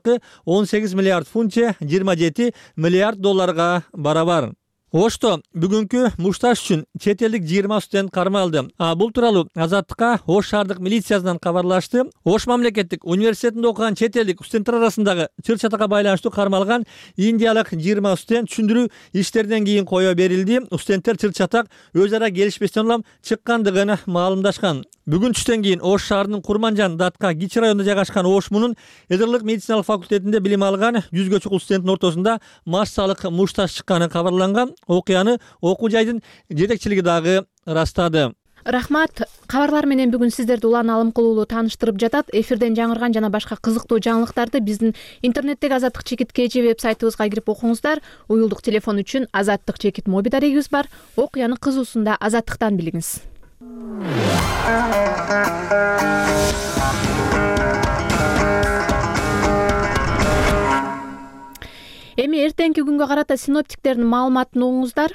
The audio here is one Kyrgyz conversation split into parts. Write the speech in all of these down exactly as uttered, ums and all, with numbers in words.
он сегиз миллиард фунт же жыйырма жети миллиард долларга барабар. Ошто бүгүнкү мушташ үчүн чет элдик жыйырма студент кармалды. А бул тууралуу Азаттыкка Ош шаардык милициясынан кабарлашты. Ош мамлекеттик университетинде окуган чет элдик студенттер арасындагы чыр-чатакка байланыштуу кармалган индиялык жыйырма студент түшүндүрүү иштеринен кийин кое берилди. Студенттер чыр-чатак өз ара келишпестен улам чыккандыгын маалымдашкан. Бүгүн түштөн кийин Ош шаарынын Курманжан Датка Кичи районунда жайгашкан Ош мунун Эдерлык медициналык факультетинде билим алган жүзгө чукул студенттин ортосунда массалык мушташ чыкканы кабарланган. Окуяны окуу жайдын жетекчилиги дагы ырастады. Рахмат. Кабарлар менен бүгүн сиздерди улан алым кылуулуу тааныштырып жатат. Эфирден жаңырган жана башка кызыктуу жаңылыктарды биздин интернеттеги Азаттык чекит кж веб-сайтыбызга кирип окуңуздар. Уюлдук телефон үчүн Азаттык чекит моби дарегибиз бар. Окуяны кызуусунда Азаттыктан билиңиз. Эми эртеңки күнгө карата синоптиктердин маалыматын угуңуздар.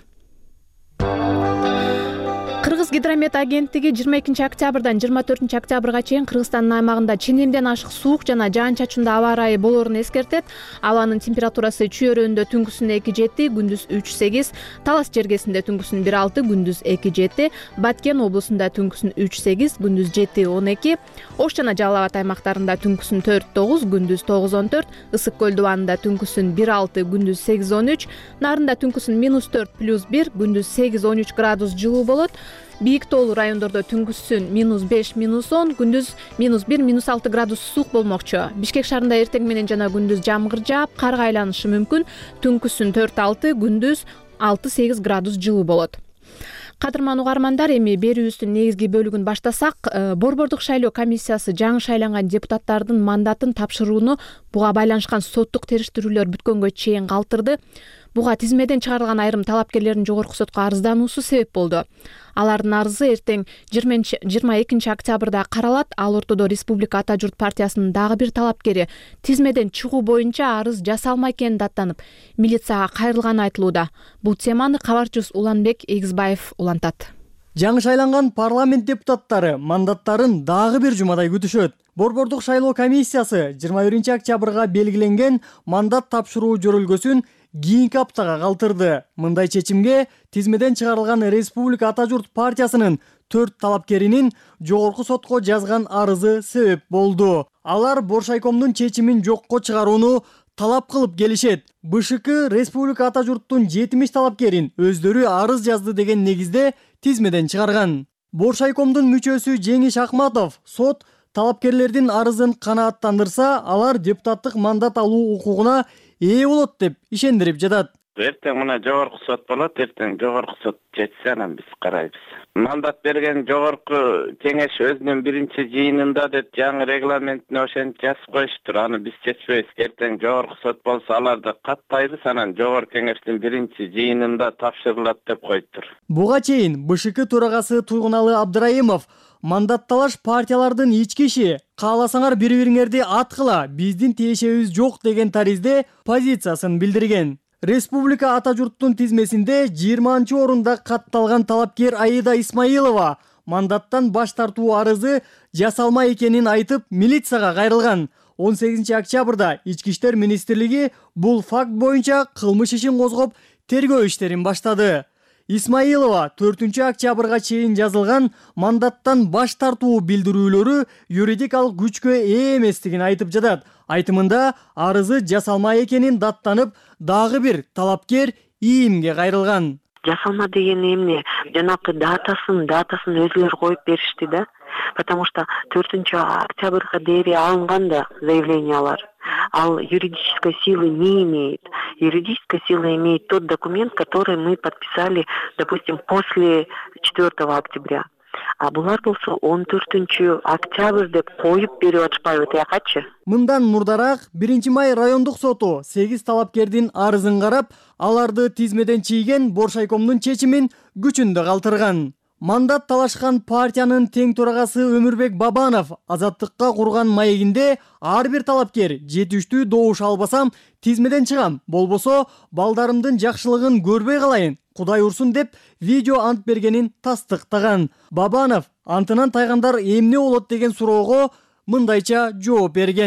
Кыргыз гидромет агенттиги жыйырма экинчи октябрдан жыйырма төртүнчү октябрга чейин Кыргызстандын аймагында ченемден ашык суук жана жаан-чачындуу аба ырайы болоорун эскертет. Абанын температурасы Чүй-Өрөндө түнкүсүн эки жети, күндүз үч сегиз, Талас жергесинде түнкүсүн бир алты, күндүз эки жети, Баткен облусунда түнкүсүн үч сегиз, күндүз жети он эки, Ош жана Жалал Абад аймактарында түнкүсүн төрт тогуз, күндүз тогуз он төрт, Ысык көл дубанында түнкүсүн бир алты, күндүз сегиз он үч, Нарында түнкүсүн минус төрт плюс бир, күндүз сегиз он үч градус жылуу болот. Бийик тоолуу райондордо түнкүсүн минус беш, минус он, күндүз минус бир, минус алты градус суук болмокчу. Бишкек шаарында эртең менен жана күндүз жамгыр жаап, карга айланышы мүмкүн. Түнкүсүн төрт алты, күндүз алты сегиз градус жылуу болот. Кадырман угармандар, эми берүүбүздүн негизги бөлүгүн баштасак, Борбордук шайлоо комиссиясы жаңы шайланган депутаттардын мандатын тапшырууну буга байланышкан соттук териштирүүлөр бүткөнгө чейин калтырды. Буга тизмеден чыгарылган айрым талапкерлердин жогорку сотко арыздануусу себеп болду. Алардын арызы эртең жыйырма экинчи октябрда каралат. Ал ортодо Республика Ата журт партиясынын дагы бир талапкери тизмеден чыгуу боюнча арыз жасалмай экенин даттанып, милицияга кайрылганы айтылууда. Бул теманы кабарчыбыз Уланбек Эгизбаев улантат. Жаңы шайланган парламент депутаттары мандаттарын дагы бир жумадай күтүшөт. Борбордук шайлоо комиссиясы жыйырма биринчи октябрга белгиленген мандат тапшыруу жөрөлгөсүн кийинки аптага калтырды. Мындай чечимге тизмеден чыгарылган Республика Ата журт партиясынын төрт талапкеринин жогорку сотко жазган арызы себеп болду. Алар Боршайкомдун чечимин жокко чыгарууну талап кылып келишет. БШК Республика Ата журттун жетимиш талапкерин өздөрү арыз жазды деген негизде тизмеден чыгарган. Боршайкомдун мүчөсү Жеңиш Акматов сот талапкерлердин арызын канааттандырса, алар депутаттык мандат алуу укугуна ээ болот деп ишендирип жатат. Эртең мына жогорку сот болот, эртең жогорку сот чечсе анан биз карайбыз. Мандат берген жогорку кеңеш өзүнүн биринчи жыйынында деп жаңы регламентине ошентип жазып коюштур. Аны биз чечпейбиз. Эртең жогорку сот болсо аларды каттайбыз, анан жогорку кеңештин биринчи жыйынында тапшырылат деп коюптур. Буга чейин БШК төрагасы Туйгуналы Абдыраимов мандатталаш партиялардын ички иши, кааласаңар бири-бириңерди аткыла, биздин тиешебиз жок деген таризде позициясын билдирген. Республика Ата журттун тизмесинде жыйырманчы орунда катталган талапкер Аида Исмаилова мандаттан баш тартуу арызы жасалмай экенин айтып, милицияга кайрылган. он сегизинчи октябрда Ички иштер министрлиги бул факт боюнча кылмыш ишин козгоп, тергөө иштерин баштады. Исмаилова төртүнчү октябрга чейин жазылган мандаттан баш тартуу билдирүүлөрү юридикалык күчкө ээ эместигин айтып жатат. Айтымында арызы жасалмай экенин даттанып, дагы бир талапкер ийимге кайрылган. Жасалма деген эмне? Жанакы датасын, датасын өзүлөр коюп беришти да. Потому что төртүнчү октябрга дейри алынган да заявлениялар. Ал юридической силы не имеет. Юридическая сила имеет тот документ, который мы подписали, допустим, после четвёртого октября. А булар болсо он төртүнчү октябрь деп коюп берип атышпайбы тиякачы. Мындан мурдараак биринчи май райондук соту сегиз талапкердин арызын карап, аларды тизмеден чийген Боршайкомдун чечимин күчүндө калтырган. Мандат талашкан партиянын тең төрагасы Өмүрбек Бабанов Азаттыкка курган маегинде ар бир талапкер жетиштүү добуш албасам тизмеден чыгам, болбосо балдарымдын жакшылыгын көрбөй калайын, Кудай урсун деп видео ант бергенин тастыктаган. Бабанов антынан тайгандар эмне болот деген суроого мындайча жооп берген.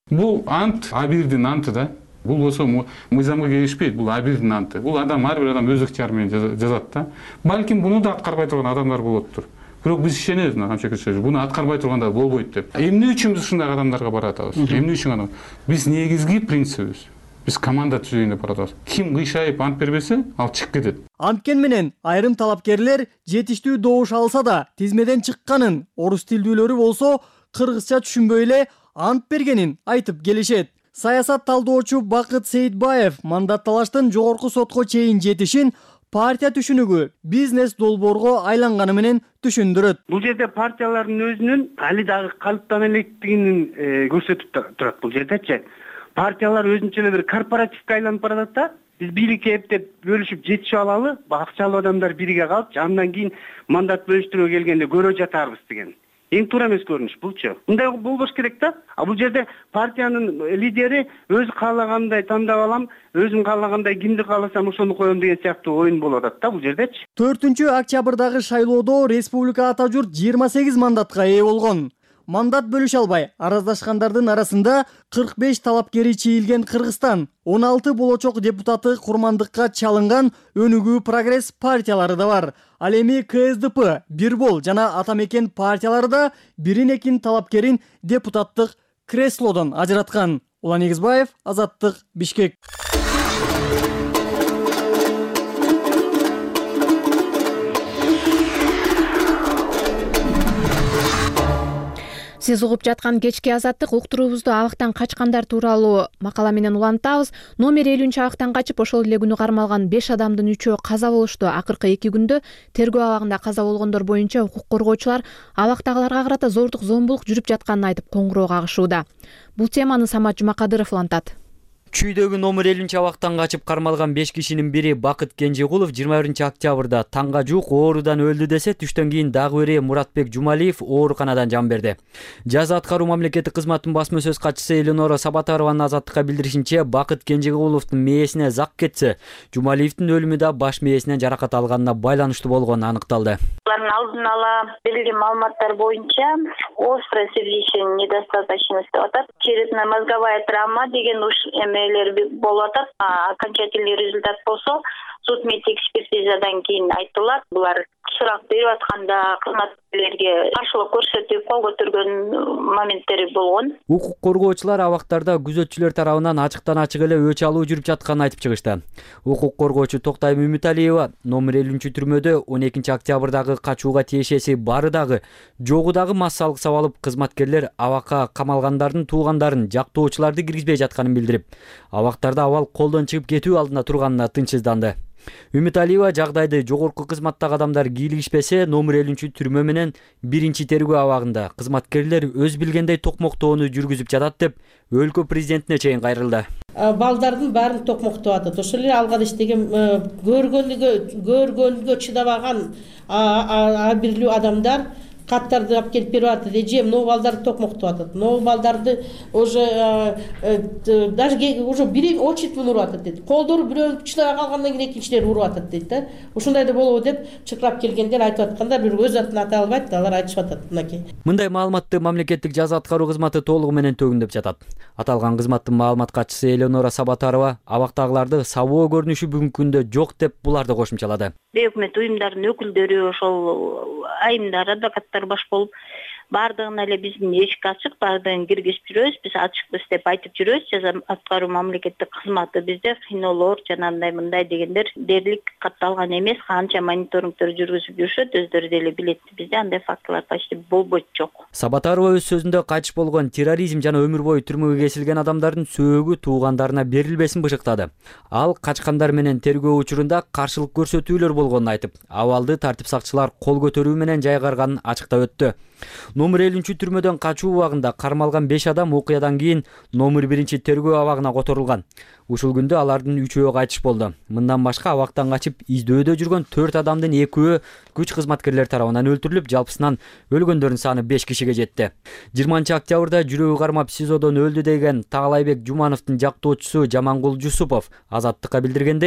Бул ант Абирдин анты да. Бул болсо мыйзамга келишпейт. Бул Абирдин анты. Бул адам ар бир адам өз ыктыяры менен жазат да. Балким буну да аткарбай турган адамдар болоптур. Бирок биз ишенебиз мына камча кече. Буну аткарбай тургандар болбойт деп. Эмне үчүн биз ушундай адамдарга баратабыз? Эмне үчүн адам? Биз негизги принцибибиз. Биз команда түзөйүн деп баратабыз. Ким кыйшайып ант бербесе, ал чыгып кетет. Анткен менен айрым талапкерлер жетиштүү добуш алса да, тизмеден чыкканын, орус тилдүүлөрү болсо кыргызча түшүнбөй эле ант бергенин айтып келишет. Саясат талдоочу Бакыт Сейитбаев мандатталаштын жогорку сотко чейин жетишин партия түшүнүгү бизнес долбоорго айланганы менен түшүндүрөт. Бул жерде партиялардын өзүнүн али дагы калыптана электигин көрсөтүп турат бул жердечи. Партиялар өзүнчө эле бир корпоративге айланып баратат да. Биз бийликке эптеп бөлүшүп жетишип алалы, акчалуу адамдар бирге калыпчы, андан кийин мандат бөлүштүрүүгө келгенде көрө жатарбыз деген. Эң туура эмес көрүнүш булчу. Мындай болбош керек да. А бул жерде партиянын лидери өзү каалагандай тандап алам, өзүм каалагандай кимди кааласам ошону коем деген сыяктуу оюн болуп атат да бул жердечи. төртүнчү октябрдагы шайлоодо республика ата журт жыйырма сегиз мандатка ээ болгон. Мандат бөлүшө албай араздашкандардын арасында кырк беш талапкери чийилген Кыргызстан, он алты болочок депутаты курмандыкка чалынган Өнүгүү Прогресс партиялары да бар. Ал эми ка эс дэ пэ, Бирбол жана Ата Мекен партиялары да бирин экин талапкерин депутаттык креслодон ажыраткан. Улан Эгизбаев, Азаттык, Бишкек. Сиз угуп жаткан кечки Азаттык уктуруубузду абактан качкандар тууралуу макала менен улантабыз. Номер элүүнчү абактан качып, ошол эле күнү кармалган беш адамдын үчөө каза болушту. Акыркы эки күндө тергөө абагында каза болгондор боюнча укук коргоочулар абактагыларга карата зордук зомбулук жүрүп жатканын айтып коңгуроо кагышууда. Бул теманы Самат Жумакадыров улантат. Чүйдөгү номер элүүнчү абактан качып кармалган беш кишинин бири Бакыт Кенжегулов жыйырма биринчи октябрда таңга жуук оорудан өлдү десе, түштөн кийин дагы бири Муратбек Жумалиев ооруканадан жан берди. Жаза аткаруу мамлекеттик кызматтын басма сөз катчысы Эленора Сабатарованын Азаттыкка билдиришинче, Бакыт Кенжегуловдун мээсине зак кетсе, Жумалиевдин өлүмү да баш мээсинен жаракат алганына байланыштуу болгону аныкталды. Алардын алдын ала берилген маалыматтар боюнча острое сердечная недостаточность деп атат, черепно-мозговая травма деген эмелер болуп атат. Окончательный результат болсо судмеддик экспертизадан кийин айтылат. Булар сурак берип атканда кызматкерлерге каршылык көрсөтүп кол көтөргөн моменттери болгон. Укук коргоочулар абактарда күзөтчүлөр тарабынан ачыктан ачык эле өч алуу жүрүп жатканын айтып чыгышты. Укук коргоочу Токтайым Үмүталиева номер элүүнчү түрмөдө он экинчи октябрдагы качууга тиешеси бары дагы жогу дагы массалык сабалып, кызматкерлер абакка камалгандардын туугандарын, жактоочуларды киргизбей жатканын билдирип, абактарда абал колдон чыгып кетүү алдында турганына тынчсызданды. Үмүталиева жагдайды жогорку кызматтагы адамдар кийлигишпесе, номер элүүнчү түрмө менен биринчи тергөө абагында кызматкерлер өз билгендей токмоктоону жүргүзүп жатат деп өлкө президентине чейин кайрылды. Балдардын баарын токмоктоп атат. Ошол эле алга иштеген көргөнүгө көргөнгө чыдабаган абирлүү адамдар каттарды алып келип берип атат. Эже могу балдарды токмоктоп атат. Могу балдарды уже даже уже бири очередь уруп атат дейт. Колдору бирөө чыдабай калгандан кийин экинчилери уруп атат дейт да. Ушундай да болобу деп чыкырап келгендер айтып атканда, бир өз атын ата албайт, алар айтышып атат мынакей. Мындай маалыматты мамлекеттик жаза аткаруу кызматы толугу менен төгүндөп жатат. Аталган кызматтын маалымат катчысы Эленора Сабатарова абактагыларды сабоо көрүнүшү бүгүнкү күндө жок деп буларды кошумчалады. Өкмөт уюмдарынын өкүлдөрү, ошол айымдар, адвокаттар баш болуп баардыгына эле биздин эшик ачык, баардыгын киргизип жүрөбүз. Биз ачыкпыз деп айтып жүрөбүз. Жаза аткаруу мамлекеттик кызматы бизде кыйноолор жана андай мындай дегендер дээрлик катталган эмес. Канча мониторингдер жүргүзүп жүрүшөт, өздөрү деле билет. Бизде андай фактылар почти болбойт, жок. Сабатарова өз сөзүндө кайтыш болгон терроризм жана өмүр бою түрмөгө кесилген адамдардын сөөгү туугандарына берилбесин бышыктады. Ал качкандар менен тергөө учурунда каршылык көрсөтүүлөр болгонун айтып, абалды тартип сакчылар кол көтөрүү менен жайгарганын ачыктап өттү. Номер элүүнчү түрмөдөн качуу убагында кармалган беш адам окуядан кийин номер биринчи тергөө абагына которулган. Ушул күндө алардын үчөө кайтыш болду. Мындан башка абактан качып издөөдө жүргөн төрт адамдын экөө күч кызматкерлер тарабынан өлтүрүлүп, жалпысынан өлгөндөрдүн саны беш кишиге жетти. жыйырманчы октябрда жүрөгү кармап СИЗОдон өлдү деген Таалайбек Жумановдун жактоочусу Жамангул Жусупов Азаттыкка билдиргендей,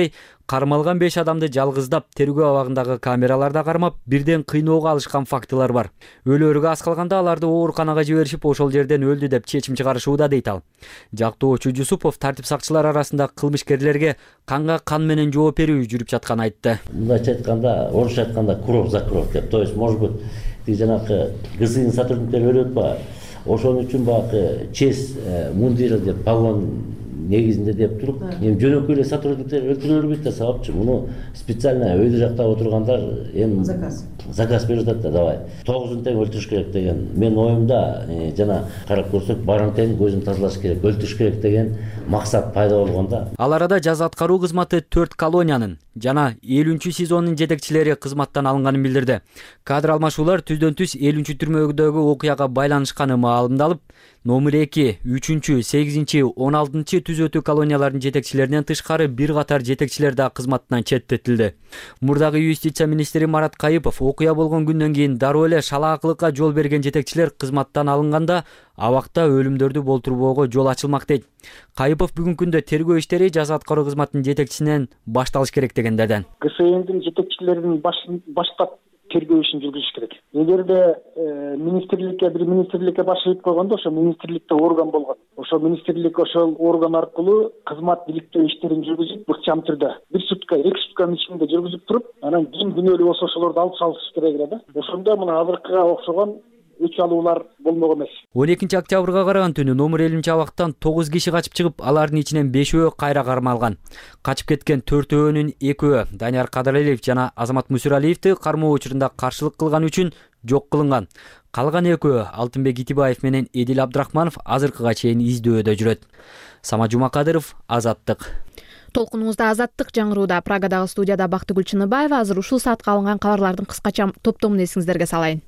кармалган беш адамды жалгыздап тергөө абагындагы камераларда кармап, бирден кыйноого алышкан фактылар бар. Өлөрүгө аз калганда аларды ооруканага жиберишип, ошол жерден өлдү деп чечим чыгарышууда дейт ал. Жактоочу Жусупов тартип сакчылар арасында кылмышкерлерге канга кан менен жооп берүү жүрүп жатканын айтты. Мындайча айтканда, орусча айтканда кровь за кровь деп. То есть, может быть, тиги жанагы ГСИНин сотрудниктери өлүп атпайбы? Ошон үчүн баягы честь мундиры деп погон негизинде деп туруп, эми жөнөкөй эле сотрудниктер өлтүрө бербейт да, сабапчы. Муну специально өйдө жакта отургандар эми заказ заказ берип атат да, давай. тогузун тең өлтүрүш керек деген. Мен оюмда жана карап көрсөк, барын тең көзүн тазалаш керек, өлтүрүш керек деген максат пайда болгонда. Ал арада жаза аткаруу кызматы төрт колониянын жана элүүнчү сезонунун жетекчилери кызматтан алынганын билдирди. Кадр алмашуулар түздөн түз элүүнчү түрмөдөгү окуяга байланышканы маалымдалып, номер эки, үчүнчү, сегизинчи, он алтынчы түзөтүү колонияларынын жетекчилеринен тышкары бир катар жетекчилер да кызматтан четтетилди. Мурдагы юстиция министри Марат Кайыпов окуя болгон күндөн кийин дароо эле шалаакылыкка жол берген жетекчилер кызматтан алынганда абакта өлүмдөрдү болтурбоого жол ачылмак дейт. Кайыпов бүгүнкү күндө тергөө иштери жаза аткаруу кызматынын жетекчисинен башталыш керек дегендерден. ГСИНдин жетекчилеринин баштап тергөө ишин жүргүзүш керек. Эгерде министрликке бир министрликке баш ийип койгондо, ошо министрликте орган болгон. Ошо министрлик ошол орган аркылуу кызмат иликтөө иштерин жүргүзүп, ыкчам түрдө бир сутка, эки сутканын ичинде жүргүзүп туруп, анан ким күнөөлүү болсо ошолорду алып салыш керек эле да. Ошондо мына азыркыга окшогон үч алуулар болмок эмес. он экинчи октябрга караган түнү номер элүүнчү абактан тогуз киши качып чыгып, алардын ичинен бешөө кайра кармалган. Качып кеткен төртөөнүн экөө Данияр Кадыралиев жана Азамат Мусуралиевди кармоо учурунда каршылык кылган үчүн жок кылынган. Калган экөө Алтынбек Итибаев менен Эдил Абдрахманов азыркыга чейин издөөдө жүрөт. Сама Жумакадыров, Азаттык. Толкунубузда Азаттык жаңырууда. Прагадагы студияда Бактыгүл Чыныбаева. Азыр ушул саатка алынган кабарлардын кыскача топтомун эсиңиздерге салайын.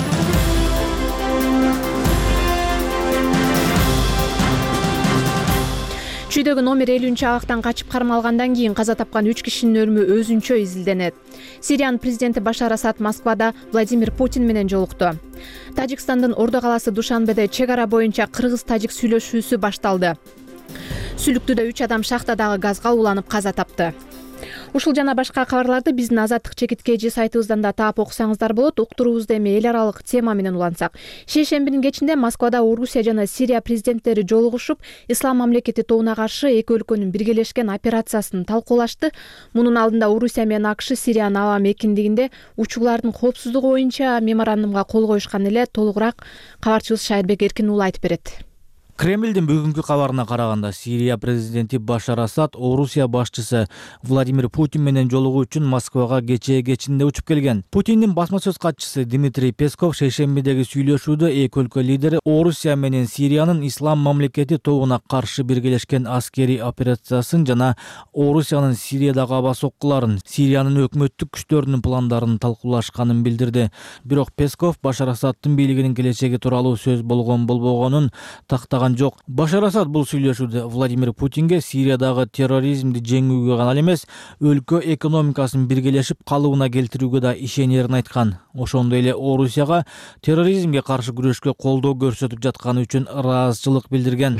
Чүйдөгү номер элүүнчү абактан качып кармалгандан кийин каза тапкан үч кишинин өлүмү өзүнчө изилденет. Сириянын президенти Башар Асад Москвада Владимир Путин менен жолукту. Тажикстандын Ордо калаасы Душанбеде чек ара боюнча кыргыз-тажик сүйлөшүүсү башталды. Сүлүктүдө үч адам шахтадагы газга уланып каза тапты. Ушул жана башка кабарларды биздин Азаттык чекит кж сайтыбыздан да таап окусаңыздар болот. Уктуруубузда эми эл аралык тема менен улансак. Шейшембинин кечинде Москвада Орусия жана Сирия президенттери жолугушуп, Ислам мамлекети тобуна каршы эки өлкөнүн биргелешкен операциясын талкуулашты. Мунун алдында Орусия менен АКШ Сириянын аба мекендигинде учуулардын коопсуздугу боюнча меморандумга кол коюшкан эле. Толугураак кабарчыбыз Шайырбек Эркин уулу айтып берет. Кремлдин бүгүнкү кабарына караганда, Сирия президенти Башар Асад Орусия башчысы Владимир Путин менен жолугуу үчүн Москвага кечээ кечинде учуп келген. Путиндин басма сөз катчысы Дмитрий Песков шейшембидеги сүйлөшүүдө эки өлкө лидери Орусия менен Сириянын Ислам мамлекети тобуна каршы биргелешкен аскерий операциясын жана Орусиянын Сириядагы аба соккуларын, Сириянын өкмөттүк күчтөрүнүн пландарын талкуулашканын билдирди. Бирок Песков Башар Асаддын бийлигинин келечеги тууралуу сөз болгон болбогонун тактаган жок. Башар Асад бул сүйлөшүүдө Владимир Путинге Сириядагы терроризмди жеңүүгө гана эмес, өлкө экономикасын биргелешип калыбына келтирүүгө да ишенерин айткан. Ошондой эле Орусияга терроризмге каршы күрөшкө колдоо көрсөтүп жатканы үчүн ыраазычылык билдирген.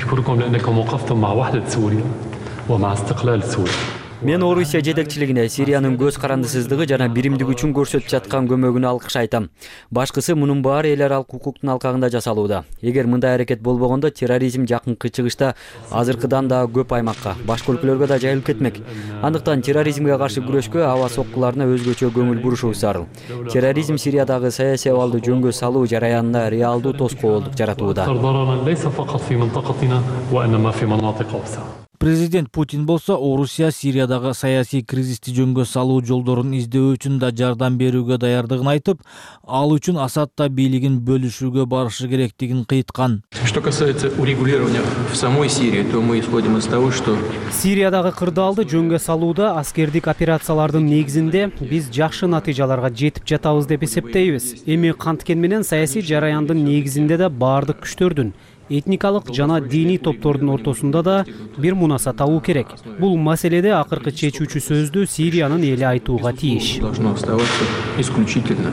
Мен Орусия жетекчилигине Сириянын көз карандысыздыгы жана биримдиги үчүн көрсөтүп жаткан көмөгүнө алкыштайм. Башкысы мунун баары эл аралык укуктун алкагында жасалууда. Эгер мындай аракет болбогондо терроризм жакынкы чыгышта азыркыдан да көп аймакка, башка өлкөлөргө да жайылып кетмек. Андыктан терроризмге каршы күрөшкө аба соккуларына өзгөчө көңүл бурушубуз зарыл. Терроризм Сириядагы саясий абалды жөнгө салуу жараянына реалдуу тоскоолдук жаратууда. Президент Путин болсо Орусия Сириядагы саясий кризисти жөнгө салуу жолдорун издөө үчүн да жардам берүүгө даярдыгын айтып, ал үчүн Асадта бийлигин бөлүшүүгө барышы керектигин кыйткан. Что касается урегулирования в самой Сирии, то мы исходим из того, что Сириядагы кырдаалды жөнгө салууда аскердик операциялардын негизинде биз жакшы натыйжаларга жетип жатабыз деп эсептейбиз. Эми канткен менен саясий жараяндын негизинде да баардык күчтөрдүн этникалык жана диний топтордун ортосунда да бир мунаса табуу керек. Бул маселеде акыркы чечүүчү сөздү Сириянын эли айтууга тийиш. Должно оставаться исключительно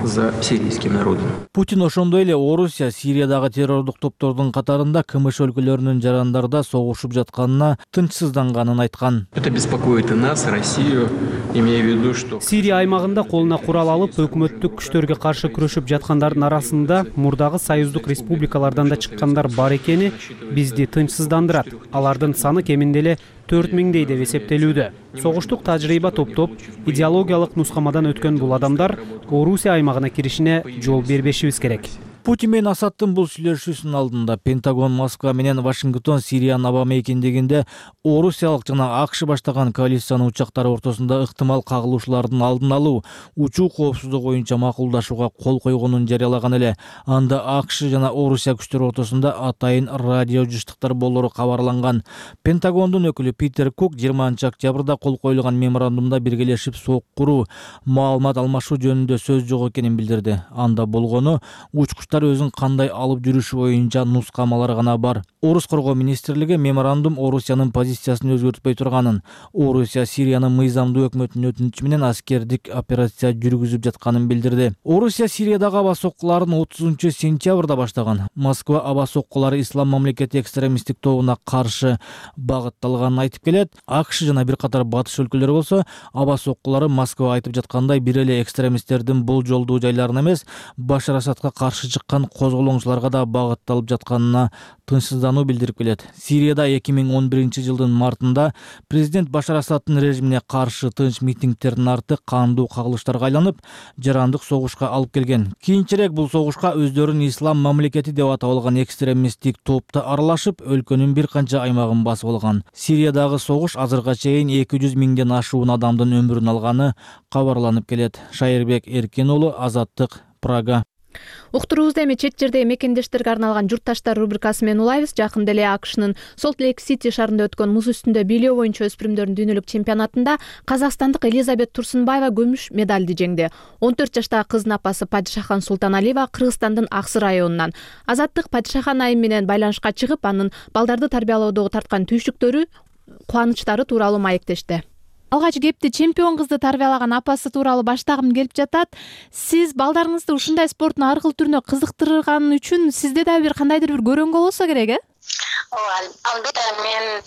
за сирийским народом. Путин ошондой эле Орусия Сириядагы террордук топтордун катарында КМШ өлкөлөрүнүн жарандарда согушуп жатканына тынчсызданганын айткан. Это беспокоит и нас, Россию, имея в виду, что Сирия аймагында колуна курал алып өкмөттүк күчтөргө каршы күрөшүп жаткандардын арасында мурдагы союздук республикалардан да чыккандар бар экени бизди тынчсыздандырат. Алардын саны кеминде эле төрт миңдей деп эсептелүүдө. Согуштук тажрыйба топтоп, идеологиялык нускамадан өткөн бул адамдар Орусия аймагына киришине жол бербешибиз керек. Путин менен Асадтын бул сүйлөшүүсүнүн алдында Пентагон Москва менен Вашингтон Сириянын аба мейкиндегинде Орусиялык жана АКШ баштаган коалициянын учактары ортосунда ыктымал кагылышуулардын алдын алуу, учуу коопсуздугу боюнча макулдашууга кол койгонун жарыялаган эле. Анда АКШ жана Орусия күчтөрү ортосунда атайын радио жыштыктар болору кабарланган. Пентагондун өкүлү Питер Кук жыйырманчы октябрда кол коюлган меморандумда биргелешип сок куруу, маалымат алмашуу жөнүндө сөз жок экенин билдирди. Анда болгону учкучтар өзүн кандай алып жүрүшү боюнча нускамалар гана бар. Орус коргоо министрлиги меморандум Орусиянын позициясын өзгөртпөй турганын, Орусия Сириянын мыйзамдуу өкмөтүнүн өтүнүчү менен аскердик операция жүргүзүп жатканын билдирди. Орусия Сириядагы аба соккуларын отузунчу сентябрда баштаган. Москва аба соккулары ислам мамлекети экстремисттик тобуна каршы багытталганын айтып келет. АКШ жана бир катар батыш өлкөлөрү болсо аба соккулары Москва айтып жаткандай бир эле экстремисттердин болжолдуу жайларына эмес, Башар Асадка каршы чыккан козголоңчуларга да багытталып жатканына тынчсыздануу билдирип келет. Сирияда эки миң он биринчи жылдын мартында президент Башар Асадтын режимине каршы тынч митингтердин арты кандуу кагылыштарга айланып, жарандык согушка алып келген. Кийинчерээк бул согушка өздөрүн ислам мамлекети деп атап алган экстремисттик топто аралашып, өлкөнүн бир канча аймагын басып алган. Сириядагы согуш азыркыга чейин эки жүз миңден ашуун адамдын өмүрүн алганы кабарланып келет. Шайырбек Эркен уулу, Азаттык, Прага. Уктуруубузда эми чет жердеги мекендештерге арналган журтташтар рубрикасы менен улайбыз. Жакында эле АКШнын Солт Лейк Сити шаарында өткөн муз үстүндө бийлөө боюнча өспүрүмдөрдүн дүйнөлүк чемпионатында казакстандык Элизабет Турсунбаева күмүш медалди жеңди. он төрт жаштагы кыздын апасы Падишахан Султаналиева Кыргызстандын Аксы районунан. Азаттык Падишахан айым менен байланышка чыгып, анын балдарды тарбиялоодогу тарткан түйшүктөрү, кубанычтары тууралуу маектешти. Алгач кепти чемпион кызды тарбиялаган апасы тууралуу баштагым келип жатат. Сиз балдарыңызды ушундай спорттун ар кыл түрүнө кызыктырган үчүн сизде да бир кандайдыр бир көрөнгө болсо керек, э? Ооба, албетте мен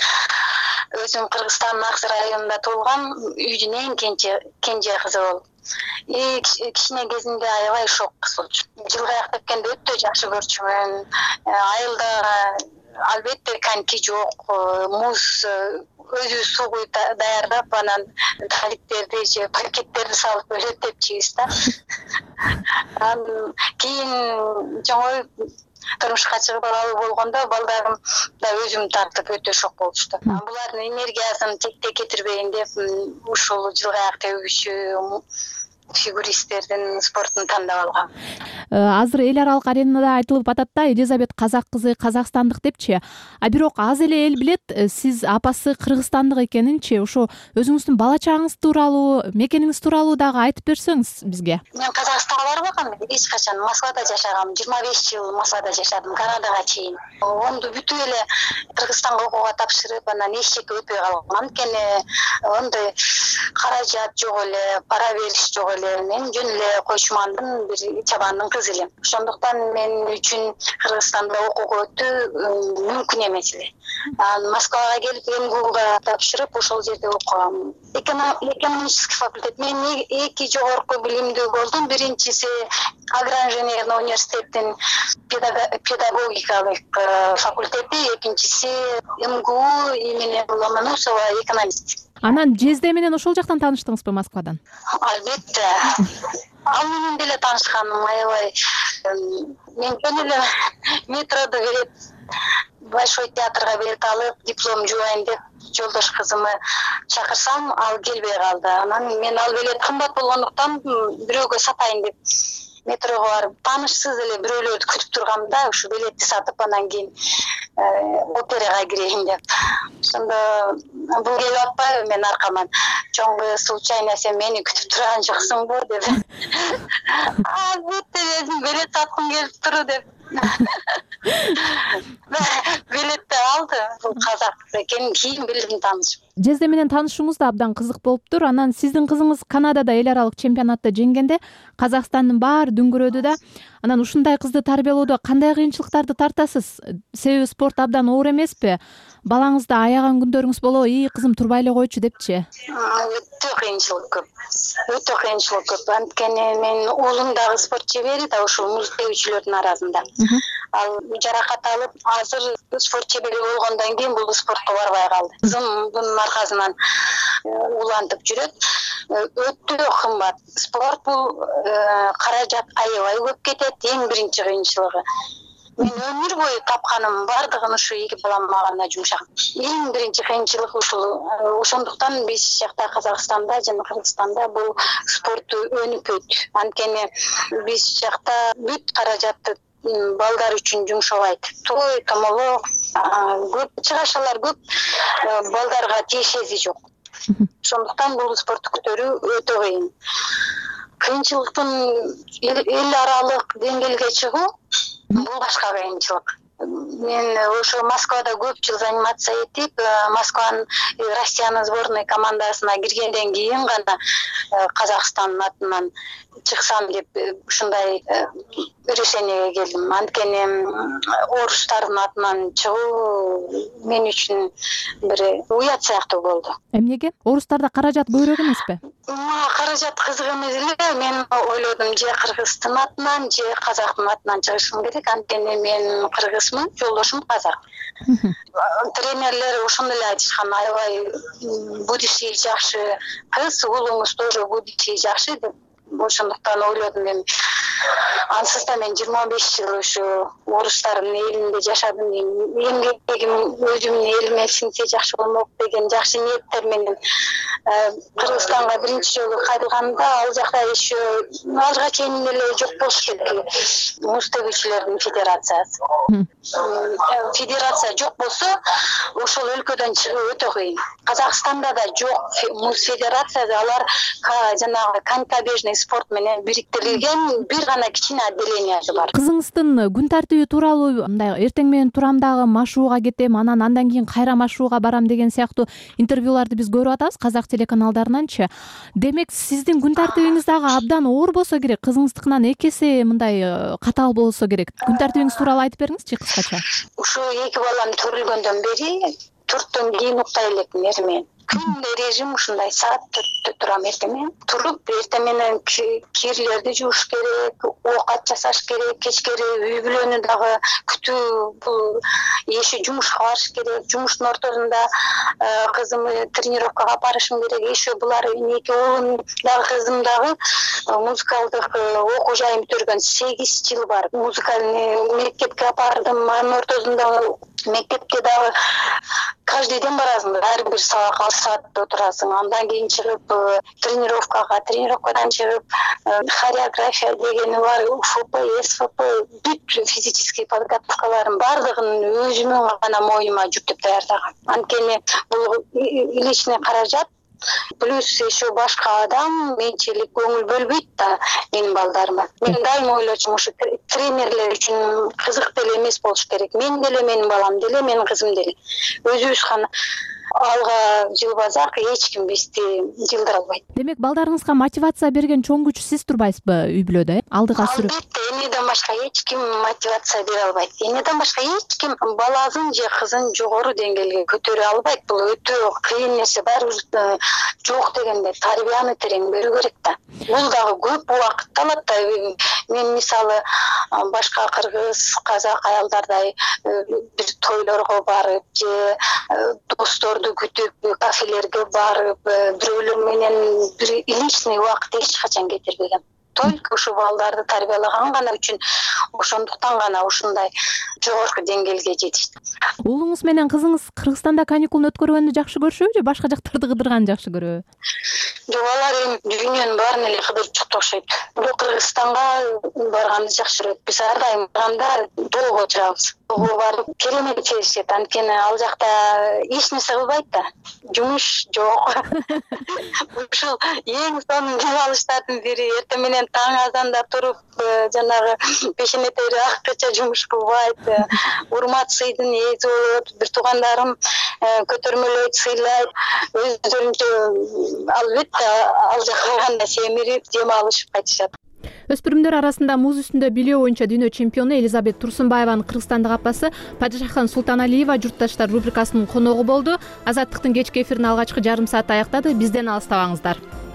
өзүм Кыргызстандын Аксы районунда туулгам, үйдүн эң кенже кенже кызы болуп. И кичине кезинде аябай шок болчу. Жылга аяктапкенде өтө жакшы көрчүмүн. Айылда албетте коньки жок, муз өзүбүз суу куюп даярдап, анан талиптерди же пакеттерди салып өлөт деп жейбиз да. Анан кийин чоңоюп турмушка чыгып алалы болгондо балдарым да өзүм тартып өтө шок болушту. Булардын энергиясын текте кетирбейин деп ушул жылга аяк төгүүчү фигуристтердин спортун тандап алгам. Азыр эл аралык аренада айтылып атат да, Элизабет казак кызы, казакстандык депчи. А бирок аз эле эл билет, сиз апасы кыргызстандык экенинчи. Ошо өзүңүздүн бала чагыңыз тууралуу, мекениңиз тууралуу дагы айтып берсеңиз бизге. Мен Казакстанга барбагам, эч качан Москвада жашагам. жыйырма беш жыл Москвада жашадым, Канадага чейин. Онду бүтүп эле Кыргызстанга окууга тапшырып, анан эч жеке өтпөй калгам. Анткени ондай каражат жок эле, пара бериш жок эле. Мен жөн эле койчумандын бир чабандын кызы элем. Ошондуктан мен үчүн Кыргызстанда окууга өтүү мүмкүн эмес эле. Москвага келип МГУга тапшырып, ошол жерде окугам. Экономический факультет. Мен эки жогорку билимдүү болдум. Биринчиси Агроинженерный университеттин педагогикалык факультети, экинчиси МГУ имени Ломоносова экономист. Анан жезде менен ошол жактан тааныштыңызбы Москвадан? Албетте. Ал менен деле таанышканым аябай. Мен жөн эле метрода билет, Большой театрга билет алып, диплом жубайын деп жолдош кызымы чакырсам, ал келбей калды. Анан мен ал билет кымбат болгондуктан бирөөгө сатайын деп метрого барып, таанышсыз эле бирөөлөрдү күтүп тургам да, ушу билетти сатып, анан кийин операга кирейин деп. Ошондо бул келип атпайбы мен аркаман. Чоңгу случайно сен мени күтүп турган жоксуңбу деп. Албетте дедим, билет саткым келип туру деп. Билетти алды, бул казак экенин кийин билдим, таанышып. Жезде менен таанышууңуз да абдан кызык болуптур. Анан сиздин кызыңыз Канадада эл аралык чемпионатты жеңгенде Казакстандын баары дүңгүрөдү да. Анан ушундай кызды тарбиялоодо кандай кыйынчылыктарды тартасыз? Себеби спорт абдан оор эмеспи? Балаңызды аяган күндөрүңүз болобу, "И, кызым турбай эле койчу" депчи. Өтө кыйынчылык көп. Өтө кыйынчылык көп. Анткени мен уулум дагы спорт чебери да, ушул муз тебүүчүлөрдүн арасында. Ал жаракат алып, азыр спорт чебери болгондон кийин бул спортко барбай калды. Кызым бунун аркасынан улантып жүрөт. Өтө кымбат. Спорт бул каражат аябай көп кетет. Эң биринчи кыйынчылыгы. Мен өмүр бою тапканым бардыгын ушу эки балам мага жумшак. Эң биринчи кыйынчылык ушул. Ошондуктан биз жакта Казакстанда жана Кыргызстанда бул спортту өнүкөйт. Анткени биз жакта бүт каражатты балдар үчүн жумшабайт. Той, томолок, көп чыгашалар көп, балдарга тиешеси жок. Ошондуктан бул спортту көтөрүү өтө кыйын. Кыйынчылыктын эл аралык деңгээлге чыгуу бул башка кыйынчылык. Мен ошо Москвада көп жыл занимация этип, Москванын Россиянын сборной командасына киргенден кийин гана Казакстандын атынан чыксам деп ушундай решениеге келдим. Анткени орустардын атынан чыгуу мен үчүн бир уят сыяктуу болду. Эмнеге? Орустарда каражат көбүрөөк эмеспи? Мага каражат кызык эмес эле. Мен ойлодум, же Кыргыздын атынан, же Казактын атынан чыгышым керек. Анткени мен кыргызмын, жолдошум казак. Тренерлер ошондой эле айтышкан, аябай будущий жакшы кыз, уулуңуз тоже будущий жакшы деп. Ошондуктан ойлодум мен. Ансыз да мен жыйырма беш жыл ушу орустардын элинде жашадым. Эмгегим өзүмдүн элиме сиңсе жакшы болмок деген жакшы ниеттер менен Кыргызстанга биринчи жолу кайрылганда, ал жакта еще алга чейин эле жок болуш керек. Муз тебүүчүлөрдүн федерациясы. Федерация жок болсо, ошол өлкөдөн чыгуу өтө кыйын. Казакстанда да жок муз федерациясы, алар жанагы конькобежный спорт менен бириктирилген бир гана кичине отделениясы бар. Кызыңыздын күн тартиби тууралуу, мындай эртең менен турам дагы машууга кетем, анан андан кийин кайра машууга барам деген сыяктуу интервьюларды биз көрүп атабыз казак телеканалдарынанчы. Демек, сиздин күн тартибиңиз дагы абдан оор болсо керек, кызыңыздыкынан эки эсе мындай катаал болсо керек. Күн тартибиңиз тууралуу айтып бериңизчи кыскача. Ушу эки балам төрөлгөндөн бери төрттөн кийин уктай элекмин эр менен. Күндө режим ушундай, саат төрттө турам эртең менен. Туруп, эртең менен кирлерди жууш керек, оокат жасаш керек, кечкери үй бүлөнү дагы күтүү, бул еще жумушка барыш керек. Жумуштун ортосунда кызымды тренировкага барышым керек. Еще булар эки уулум дагы кызым дагы музыкалдык окуу жайын бүтүргөн сегиз жыл бар. Музыкальный мектепке апардым, анын ортосунда мектепке дагы каждый день барасың, ар бир сабак алты саатта отурасың. Андан кийин чыгып тренировкага, тренировкадан чыгып хореография дегени бар, УФП, СФП, бүт физический подготовкаларын бардыгын өзүмөн гана моюма жүктөп даярдагам. Анткени бул личный каражат, плюс еще башка адам менчилик көңүл бөлбөйт да менин балдарыма. Мен дайыма ойлочумун, ушу тренерлер үчүн кызык деле эмес болуш керек. Мен деле, менин балам деле, менин кызым деле. Өзүбүз гана алга жылбасак эч ким бизди жылдыра албайт. Демек, балдарыңызга мотивация берген чоң күч сиз турбайсызбы үй бүлөдө? Алдыга сүрүп. Албетте, энеден башка эч ким мотивация бере албайт. Энеден башка эч ким баласын же кызын жогору деңгээлге көтөрө албайт. Бул өтө кыйын нерсе. Баарыбыз жок дегенде тарбияны терең берүү керек да. Бул дагы көп убакыт алат да. Мен мисалы башка кыргыз, казак аялдардай бир тойлорго барып же досторду күтүп кафелерге барып бирөөлөр менен бир личный убакыт эч качан кетирбегем. Только ушу балдарды тарбиялаган гана үчүн, ошондуктан гана ушундай жогорку деңгээлге жетишти. Уулуңуз менен кызыңыз Кыргызстанда каникулун өткөргөндү жакшы көрүшөбү же башка жактарды кыдырганды жакшы көрөбү? Жок, алар эми дүйнөнүн баарын эле кыдырчукта окшойт. Бул Кыргызстанга барганды жакшы көрөт. Биз ар дайым барганда доого отурабыз. Доого барып керемет чечет. Анткени ал жакта эч нерсе кылбайт да. Жумуш жок. Ушул эң сонун дем алыштардын бири. Эртең менен таң азанда туруп, жанагы пешене тери актыча жумуш кылбайт. Урмат сыйдын ээси болот. Бир туугандарым көтөрмөлөйт, сыйлайт. Өздөрүнчө албетте ал жака барганда семирип дем алышып кайтышат. Өспүрүмдөр арасында муз үстүндө билөө боюнча дүйнө чемпиону Элизабет Турсунбаеванын Кыргызстандык апасы Падишахан Султаналиева журтташтар рубрикасынын коногу болду. Азаттыктын кечки эфирин алгачкы жарым саат аяктады. Бизден алыстабаңыздар.